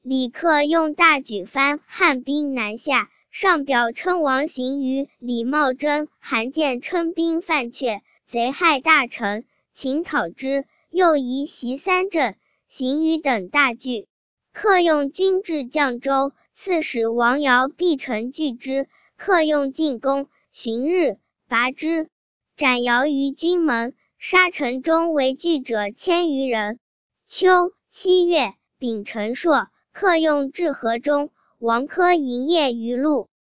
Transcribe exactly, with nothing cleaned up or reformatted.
李克用大举藩汉兵南下，上表称王行于李茂贞、韩建称兵犯阙，贼害大臣，请讨之，又移袭三镇，行于等大惧。克用军至绛州，刺史王尧必城拒之，克用进攻，旬日拔之，斩尧于军门，杀城中为惧者千余人。秋七月，丙辰朔，克用至河中，王珂营业于路。